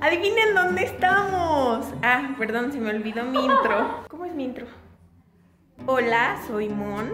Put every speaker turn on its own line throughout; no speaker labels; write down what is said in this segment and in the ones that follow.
Adivinen dónde estamos. Ah, perdón, se me olvidó mi intro. ¿Cómo es mi intro? Hola, soy Mon.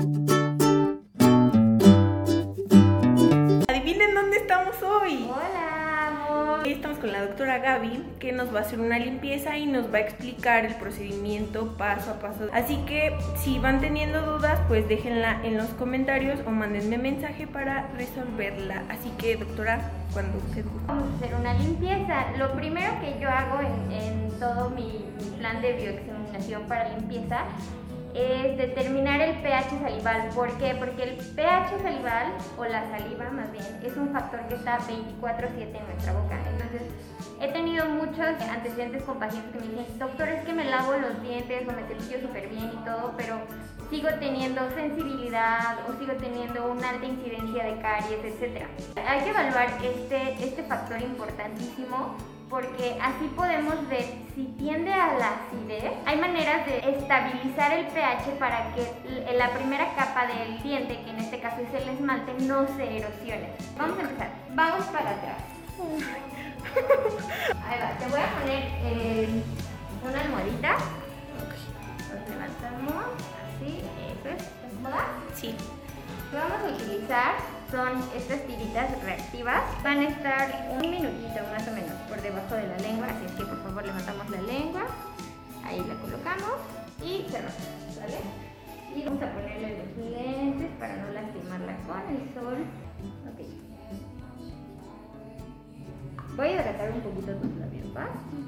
Adivinen dónde estamos hoy.
Hola, amor.
Hoy estamos con la doctora Gaby, que nos va a hacer una limpieza y nos va a explicar el procedimiento paso a paso. Así que si van teniendo dudas, pues déjenla en los comentarios o mándenme mensaje para resolverla. Así que, doctora, cuando usted guste.
Vamos a hacer una limpieza. Lo primero que yo hago en todo mi plan de bioexaminación para limpieza es determinar el pH salival. ¿Por qué? Porque el pH salival, o la saliva más bien, es un factor que está 24/7 en nuestra boca. Entonces, he tenido muchos antecedentes con pacientes que me dicen, doctor, es que me lavo los dientes o me cepillo súper bien y todo, pero sigo teniendo sensibilidad o sigo teniendo una alta incidencia de caries, etc. Hay que evaluar este factor importantísimo, porque así podemos ver si tiende a la acidez. Hay maneras de estabilizar el pH para que la primera capa del diente, que en este caso es el esmalte, no se erosione. Vamos a empezar. Vamos para atrás. Ahí va. Te voy a poner una almohadita. Nos levantamos. Así. Eso es. ¿Estás cómoda?
Sí.
Lo que vamos a utilizar son estas tiritas reactivas. Van a estar un minutito más o menos por debajo de la lengua, así es que por favor levantamos la lengua, ahí la colocamos y cerramos, ¿vale? Y vamos a ponerle los lentes para no lastimarla con el sol. Ok. Voy a hidratar un poquito tus labios, ¿va?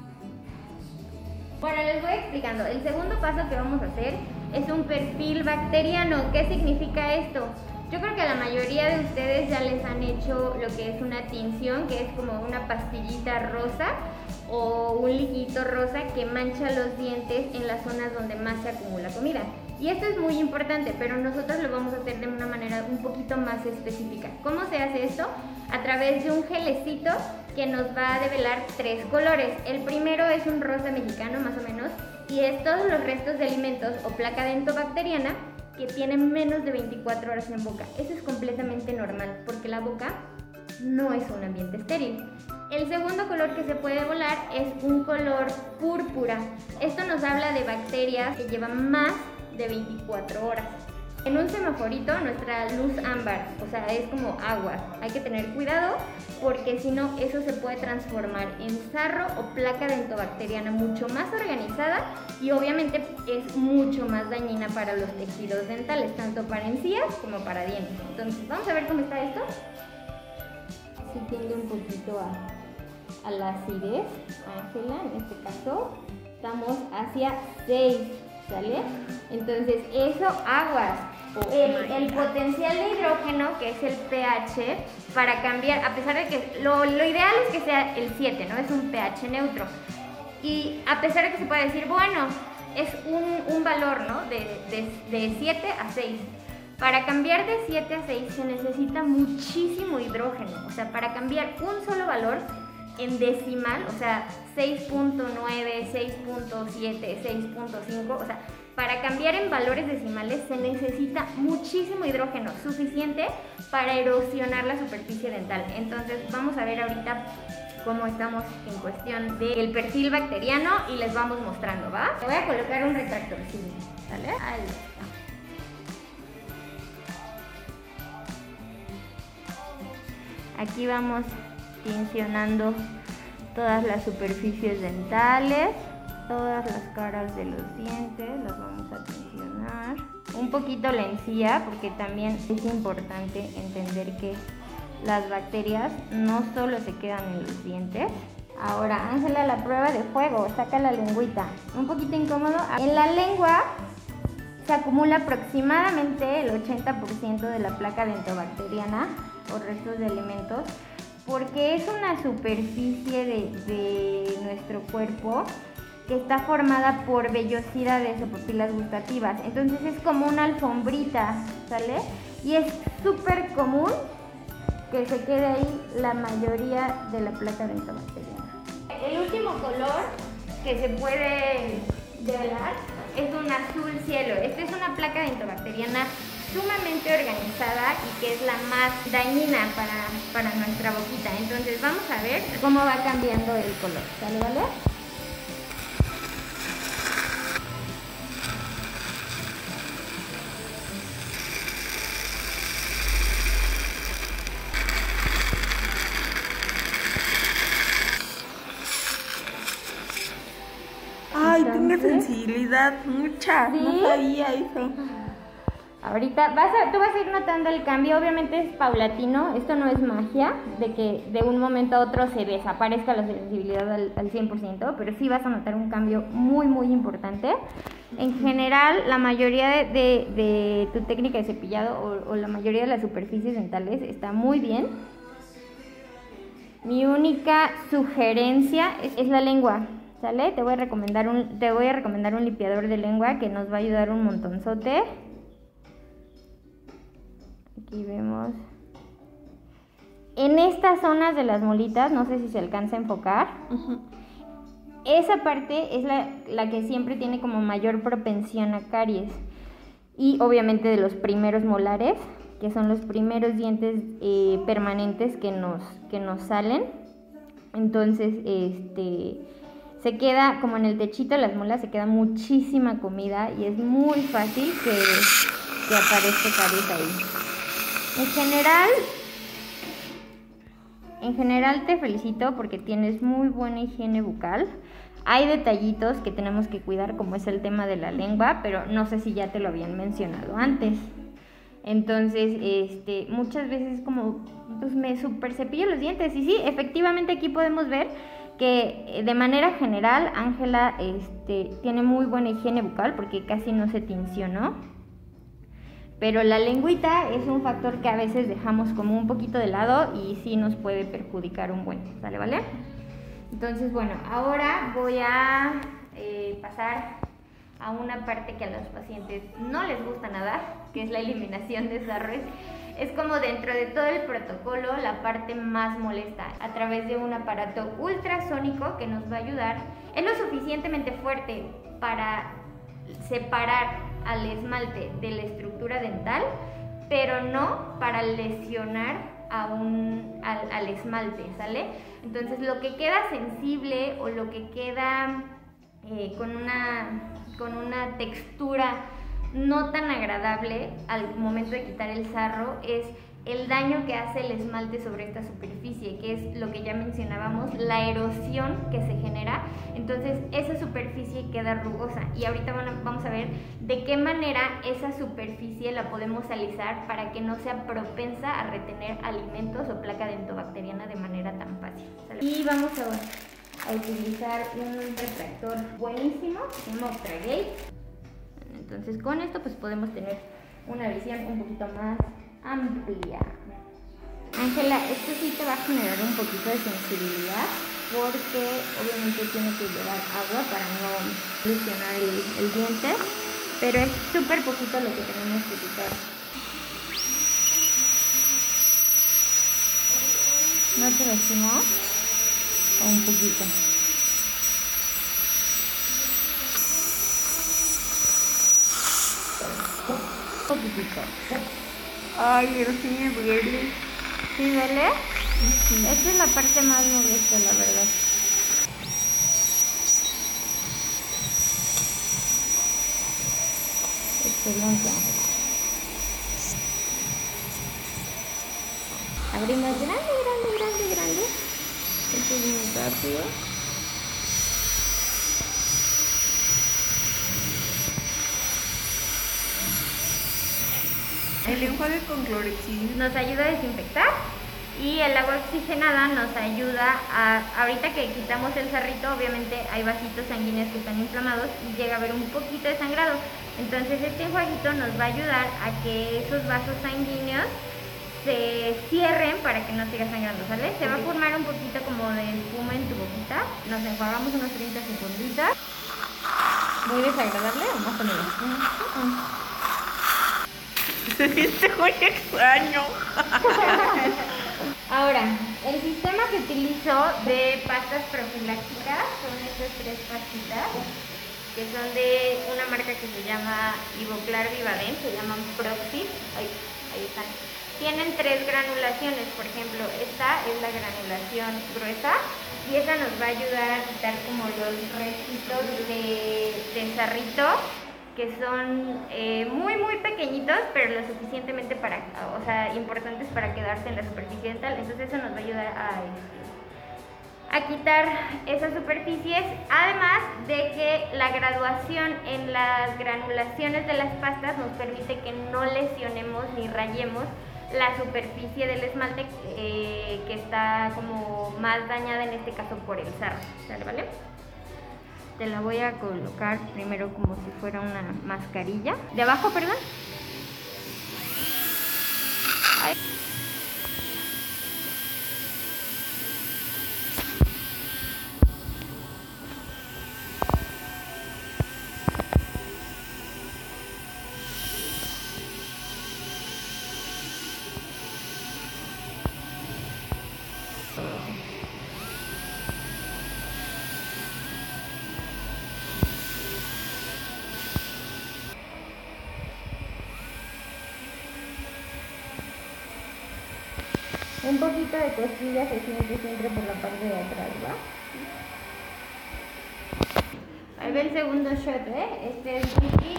Bueno, les voy explicando. El segundo paso que vamos a hacer es un perfil bacteriano. ¿Qué significa esto? Yo creo que a la mayoría de ustedes ya les han hecho lo que es una tinción, que es como una pastillita rosa o un liquidito rosa que mancha los dientes en las zonas donde más se acumula comida. Y esto es muy importante, pero nosotros lo vamos a hacer de una manera un poquito más específica. ¿Cómo se hace esto? A través de un gelecito que nos va a develar 3 colores. El primero es un rosa mexicano más o menos, y es todos los restos de alimentos o placa dentobacteriana que tienen menos de 24 horas en boca. Eso es completamente normal, porque la boca no es un ambiente estéril. El segundo color que se puede volar es un color púrpura. Esto nos habla de bacterias que llevan más de 24 horas. En un semaforito, nuestra luz ámbar, o sea, es como agua. Hay que tener cuidado porque si no, eso se puede transformar en sarro o placa dentobacteriana mucho más organizada y obviamente es mucho más dañina para los tejidos dentales, tanto para encías como para dientes. Entonces, vamos a ver cómo está esto. Sí tiende un poquito a la acidez, Ángela, en este caso. Estamos hacia 6. ¿Sale? Entonces, eso, aguas. El potencial de hidrógeno, que es el pH, para cambiar, a pesar de que lo ideal es que sea el 7, ¿no? Es un pH neutro. Y a pesar de que se puede decir, bueno, es un valor, ¿no? De 7 a 6. Para cambiar de 7 a 6 se necesita muchísimo hidrógeno. O sea, para cambiar un solo valor en decimal, o sea, 6.9, 6.7, 6.5, o sea, para cambiar en valores decimales se necesita muchísimo hidrógeno, suficiente para erosionar la superficie dental. Entonces, vamos a ver ahorita cómo estamos en cuestión del perfil bacteriano y les vamos mostrando, ¿va? Te voy a colocar un retractor, sí, ¿vale? Ahí está. Aquí vamos tincionando todas las superficies dentales, todas las caras de los dientes, las vamos a tincionar. Un poquito la encía, porque también es importante entender que las bacterias no solo se quedan en los dientes. Ahora, Ángela, la prueba de fuego, saca la lengüita. Un poquito incómodo. En la lengua se acumula aproximadamente el 80% de la placa dentobacteriana o restos de alimentos, porque es una superficie de nuestro cuerpo que está formada por vellosidades o papilas gustativas. Entonces es como una alfombrita, ¿sale? Y es súper común que se quede ahí la mayoría de la placa dentobacteriana. El último color que se puede develar es un azul cielo. Esta es una placa dentobacteriana sumamente organizada y que es la más dañina para nuestra boquita. Entonces vamos a ver cómo va cambiando el color, ¿sale, vale?
Ay, tiene sensibilidad, mucha,
¿sí?
No sabía eso.
Ahorita tú vas a ir notando el cambio, obviamente es paulatino, esto no es magia, de que de un momento a otro se desaparezca la sensibilidad al 100%, pero sí vas a notar un cambio muy, muy importante. En general, la mayoría de tu técnica de cepillado o la mayoría de las superficies dentales está muy bien. Mi única sugerencia es la lengua, ¿sale? Te voy a recomendar un limpiador de lengua que nos va a ayudar un montonzote. Aquí vemos. En estas zonas de las molitas, no sé si se alcanza a enfocar. Esa parte es la que siempre tiene como mayor propensión a caries. Y obviamente de los primeros molares, que son los primeros dientes permanentes que nos salen. Entonces, se queda como en el techito de las muelas, se queda muchísima comida y es muy fácil que aparezca caries ahí. En general te felicito porque tienes muy buena higiene bucal. Hay detallitos que tenemos que cuidar, como es el tema de la lengua, pero no sé si ya te lo habían mencionado antes. Entonces, muchas veces como, pues me super cepillo los dientes. Y sí, efectivamente aquí podemos ver que de manera general Ángela tiene muy buena higiene bucal porque casi no se tincionó. Pero la lengüita es un factor que a veces dejamos como un poquito de lado y sí nos puede perjudicar un buen, ¿sale, vale? Entonces, bueno, ahora voy a pasar a una parte que a los pacientes no les gusta nada, que es la eliminación de sarros. Es como dentro de todo el protocolo la parte más molesta, a través de un aparato ultrasónico que nos va a ayudar. Es lo suficientemente fuerte para separar al esmalte de la estructura dental, pero no para lesionar al esmalte, ¿sale? Entonces lo que queda sensible o lo que queda con una textura no tan agradable al momento de quitar el sarro es el daño que hace el esmalte sobre esta superficie, que es lo que ya mencionábamos, la erosión que se genera. Entonces esa superficie queda rugosa y ahorita vamos a ver de qué manera esa superficie la podemos alisar para que no sea propensa a retener alimentos o placa dentobacteriana de manera tan fácil, ¿sale? Y vamos a utilizar un retractor buenísimo que se llama Octagate. Entonces con esto pues podemos tener una visión un poquito más amplia. Ángela, esto sí te va a generar un poquito de sensibilidad porque obviamente tiene que llevar agua para no lesionar el diente, pero es súper poquito lo que tenemos que quitar. ¿No te lastimó? O un poquito. Un poquitito.
Ay, pero sí me duele.
¿Sí duele?
Sí.
Esta es la parte más molesta, la verdad. Excelente. Abrimos grande.
Esto es muy rápido. El enjuague con clorexidina
Nos ayuda a desinfectar y el agua oxigenada nos ayuda ahorita que quitamos el sarrito, obviamente hay vasitos sanguíneos que están inflamados y llega a haber un poquito de sangrado. Entonces este enjuaguito nos va a ayudar a que esos vasos sanguíneos se cierren para que no siga sangrando, ¿sale? Se va a formar un poquito como de espuma en tu boquita. Nos enjuagamos unos 30 segunditos. ¿Muy desagradable o más o menos?
se siente muy extraño.
Ahora, el sistema que utilizo de pastas profilácticas son estas 3 pastitas que son de una marca que se llama Ivoclar Vivadent, se llaman Proxy. Ahí están. Tienen 3 granulaciones, por ejemplo, esta es la granulación gruesa y esa nos va a ayudar a quitar como los restitos de sarrito, que son muy pequeñitos, pero lo suficientemente importantes para quedarse en la superficie dental. Entonces eso nos va a ayudar a quitar esas superficies, además de que la graduación en las granulaciones de las pastas nos permite que no lesionemos ni rayemos la superficie del esmalte que está como más dañada, en este caso por el sarro, ¿vale? Te la voy a colocar primero como si fuera una mascarilla. ¿De abajo, perdón? Ahí. Un poquito de cosquilla se siente siempre por la parte de atrás, ¿va? Ahí ve el segundo shot, Este es whisky.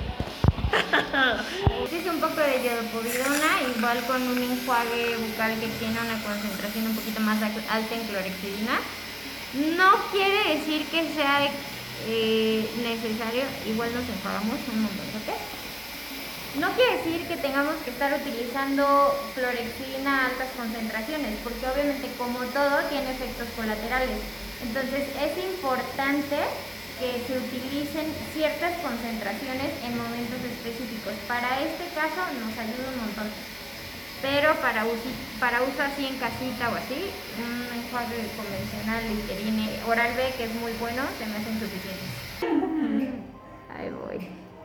Este es un poco de iodopovidona, igual con un enjuague bucal que tiene una concentración un poquito más alta en clorhexidina. No quiere decir que sea necesario, igual nos enjuagamos un montón, ¿ok? No quiere decir que tengamos que estar utilizando clorhexidina a altas concentraciones, porque obviamente como todo tiene efectos colaterales. Entonces es importante que se utilicen ciertas concentraciones en momentos específicos. Para este caso nos ayuda un montón. Pero para uso así en casita o así, un enjuague convencional, Listerine, Oral-B, que es muy bueno, se me hacen suficientes. Ahí voy.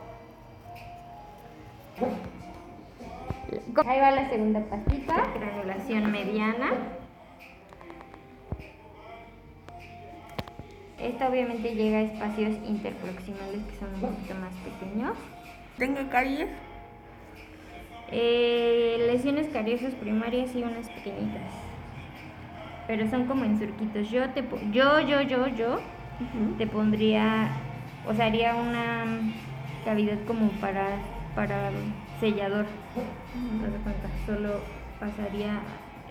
Ahí va la segunda pastita, granulación mediana. Esta obviamente llega a espacios interproximales que son un poquito más pequeños.
¿Tengo caries?
Lesiones cariosas primarias y unas pequeñitas, pero son como en surquitos. Yo te pondría, o sea, haría una cavidad como para sellador. No te cuenta, solo pasaría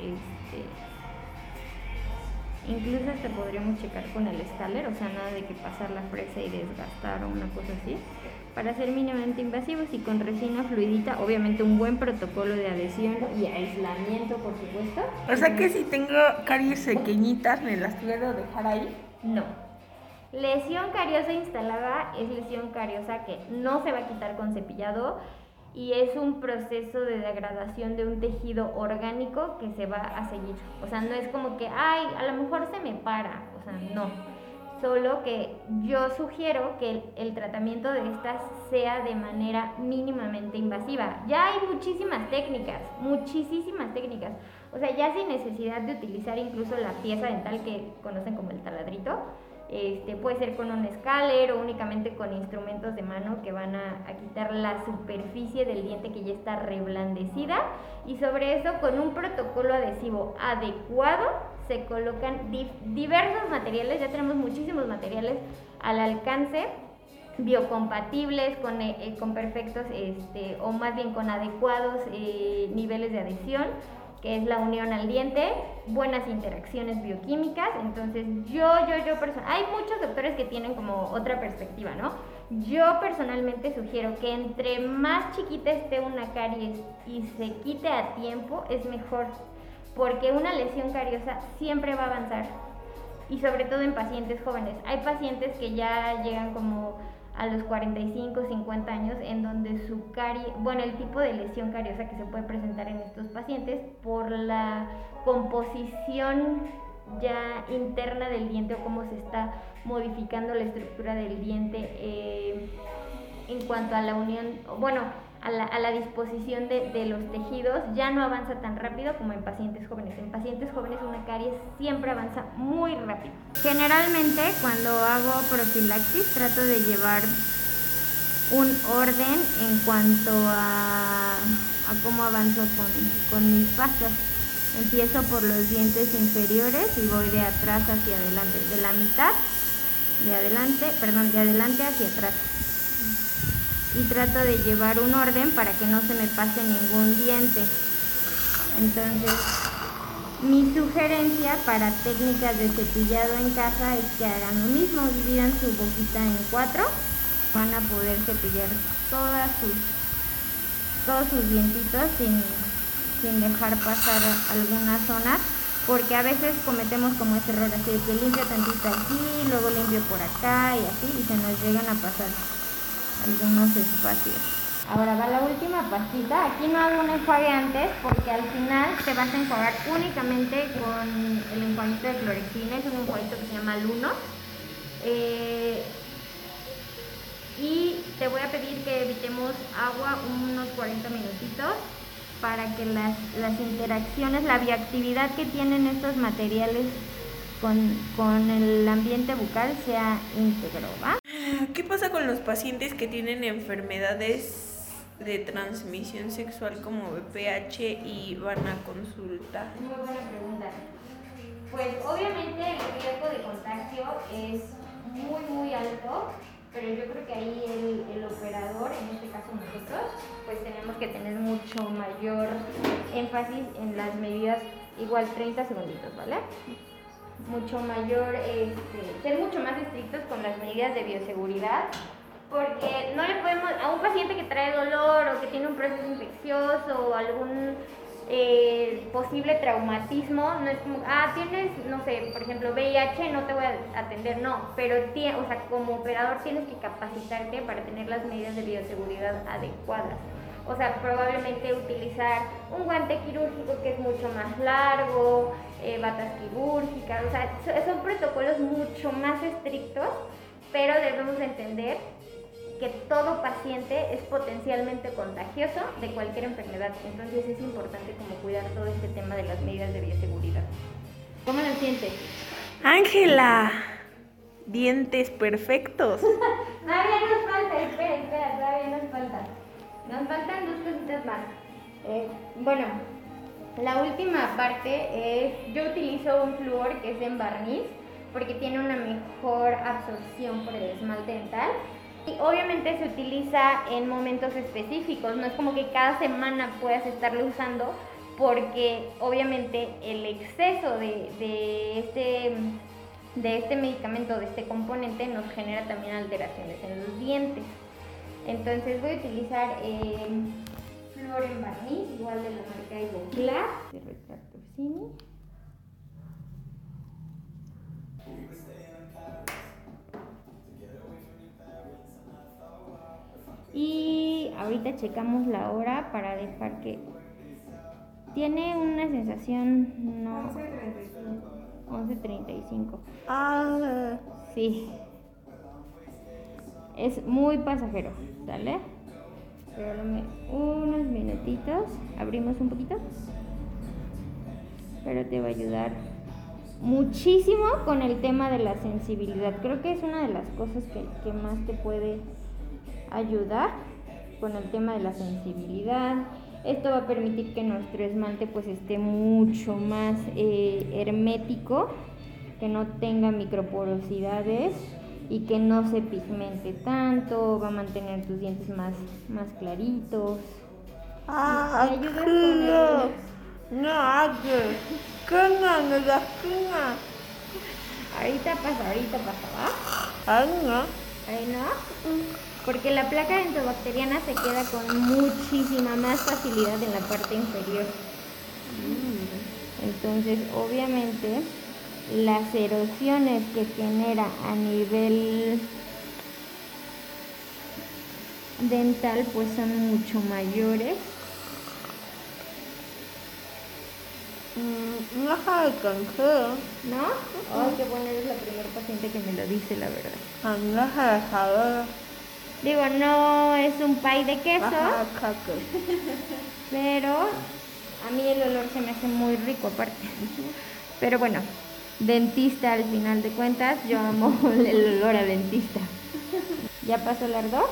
incluso hasta podríamos checar con el escáler, o sea, nada de que pasar la fresa y desgastar o una cosa así, para ser mínimamente invasivos y con resina fluidita, obviamente un buen protocolo de adhesión y aislamiento, por supuesto.
O sea que si tengo caries pequeñitas, ¿me las puedo dejar ahí?
No. Lesión cariosa instalada es lesión cariosa que no se va a quitar con cepillado y es un proceso de degradación de un tejido orgánico que se va a seguir. O sea, no es como que, ay, a lo mejor se me para. O sea, no. Solo que yo sugiero que el tratamiento de estas sea de manera mínimamente invasiva. Ya hay muchísimas técnicas. O sea, ya sin necesidad de utilizar incluso la pieza dental que conocen como el taladrito. Puede ser con un escáler o únicamente con instrumentos de mano que van a quitar la superficie del diente que ya está reblandecida, y sobre eso con un protocolo adhesivo adecuado se colocan diversos materiales. Ya tenemos muchísimos materiales al alcance, biocompatibles con perfectos o más bien con adecuados niveles de adhesión, que es la unión al diente, buenas interacciones bioquímicas. Entonces hay muchos doctores que tienen como otra perspectiva, ¿no? Yo personalmente sugiero que entre más chiquita esté una caries y se quite a tiempo, es mejor, porque una lesión cariosa siempre va a avanzar, y sobre todo en pacientes jóvenes. Hay pacientes que ya llegan como a los 45, 50 años, en donde el tipo de lesión cariosa que se puede presentar en estos pacientes por la composición ya interna del diente o cómo se está modificando la estructura del diente en cuanto a la unión, a la disposición de los tejidos, ya no avanza tan rápido como en pacientes jóvenes. En pacientes jóvenes una caries siempre avanza muy rápido. Generalmente cuando hago profilaxis trato de llevar un orden en cuanto a cómo avanzo con mis pastas. Empiezo por los dientes inferiores y voy de atrás hacia adelante, de la mitad de adelante hacia atrás. Y trato de llevar un orden para que no se me pase ningún diente. Entonces, mi sugerencia para técnicas de cepillado en casa es que hagan lo mismo, dividan su boquita en 4, van a poder cepillar todos sus dientitos sin dejar pasar alguna zona, porque a veces cometemos como ese error así de que limpio tantito aquí, luego limpio por acá y así, y se nos llegan a pasar algunos espacios. Ahora va la última pastita. Aquí no hago un enjuague antes porque al final te vas a enjuagar únicamente con el enjuaguito de clorexina. Es un enjuaguito que se llama Luno. Y te voy a pedir que evitemos agua unos 40 minutitos para que las interacciones, la bioactividad que tienen estos materiales con el ambiente bucal sea íntegro, ¿va?
¿Qué pasa con los pacientes que tienen enfermedades de transmisión sexual como VPH y van a consulta?
Muy buena pregunta. Pues obviamente el riesgo de contagio es muy muy alto, pero yo creo que ahí el operador, en este caso nosotros, pues tenemos que tener mucho mayor énfasis en las medidas, igual 30 segunditos, ¿vale? Mucho mayor, ser mucho más estrictos con las medidas de bioseguridad, porque no le podemos, a un paciente que trae dolor o que tiene un proceso infeccioso o algún posible traumatismo, no es como, tienes, no sé, por ejemplo, VIH, no te voy a atender, no, pero o sea, como operador tienes que capacitarte para tener las medidas de bioseguridad adecuadas. O sea, probablemente utilizar un guante quirúrgico que es mucho más largo, batas quirúrgicas, o sea, son protocolos mucho más estrictos, pero debemos entender que todo paciente es potencialmente contagioso de cualquier enfermedad, entonces es importante como cuidar todo este tema de las medidas de bioseguridad. ¿Cómo lo sientes?
Ángela, dientes perfectos.
Todavía nos falta, espera, todavía nos falta. Nos faltan 2 cositas más. Bueno, la última parte es, yo utilizo un flúor que es en barniz porque tiene una mejor absorción por el esmalte dental. Y obviamente se utiliza en momentos específicos, no es como que cada semana puedas estarlo usando, porque obviamente el exceso de este medicamento, de este componente, nos genera también alteraciones en los dientes. Entonces voy a utilizar flúor en barniz, igual de la marca Ivoclar, de Retractor Cine. Y ahorita checamos la hora para dejar que tiene una sensación, no, 11:35. Sí. Es muy pasajero, ¿sale? Regálame unos minutitos. Abrimos un poquito. Pero te va a ayudar muchísimo con el tema de la sensibilidad. Creo que es una de las cosas que más te puede ayudar con el tema de la sensibilidad. Esto va a permitir que nuestro esmalte pues esté mucho más hermético, que no tenga microporosidades y que no se pigmente tanto. Va a mantener tus dientes más claritos. ¿Me ayudas con el... Ahorita pasa, ¿va? Ahí no. Porque la placa dentobacteriana se queda con muchísima más facilidad en la parte inferior. Entonces, obviamente, las erosiones que genera a nivel dental pues son mucho mayores.
No alcancé.
¿No? Oh, qué bueno, eres la primera paciente que me lo dice, la verdad.
No.
Digo, no es un pie de queso,
Ajá, caco.
pero a mí el olor se me hace muy rico aparte. Pero bueno, dentista al final de cuentas, yo amo el olor a dentista. ¿Ya pasó el ardor?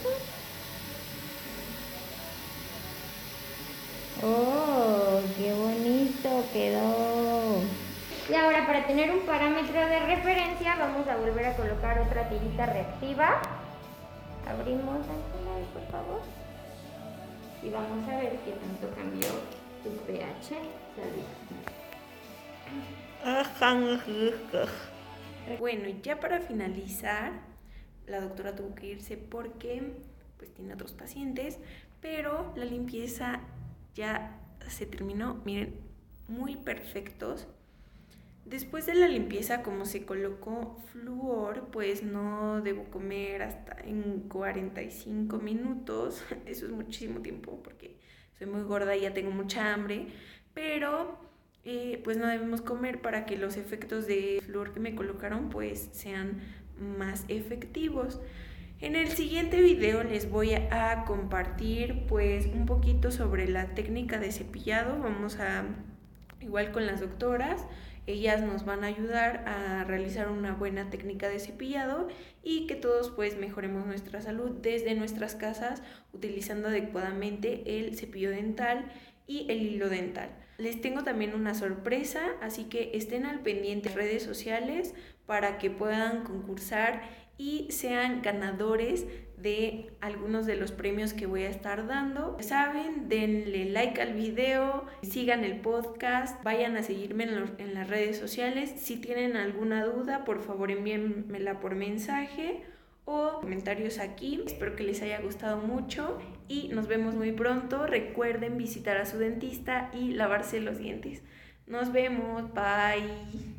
¡Oh, qué bonito quedó! Y ahora, para tener un parámetro de referencia, vamos a volver a colocar otra tirita reactiva. Abrimos, Ángela, por favor. Y vamos a ver qué tanto cambió tu pH.
Bueno, y ya para finalizar, la doctora tuvo que irse porque pues tiene otros pacientes, pero la limpieza ya se terminó. Miren, muy perfectos. Después de la limpieza, como se colocó flúor, pues no debo comer hasta en 45 minutos. Eso es muchísimo tiempo porque soy muy gorda y ya tengo mucha hambre, pero pues no debemos comer para que los efectos de flúor que me colocaron pues sean más efectivos. En el siguiente video les voy a compartir pues un poquito sobre la técnica de cepillado. Vamos a, igual con las doctoras, ellas nos van a ayudar a realizar una buena técnica de cepillado y que todos pues mejoremos nuestra salud desde nuestras casas utilizando adecuadamente el cepillo dental y el hilo dental. Les tengo también una sorpresa, así que estén al pendiente de redes sociales para que puedan concursar y sean ganadores de algunos de los premios que voy a estar dando. Saben, denle like al video, sigan el podcast, vayan a seguirme en las redes sociales. Si tienen alguna duda, por favor envíenmela por mensaje o comentarios aquí. Espero que les haya gustado mucho y nos vemos muy pronto. Recuerden visitar a su dentista y lavarse los dientes. Nos vemos, bye.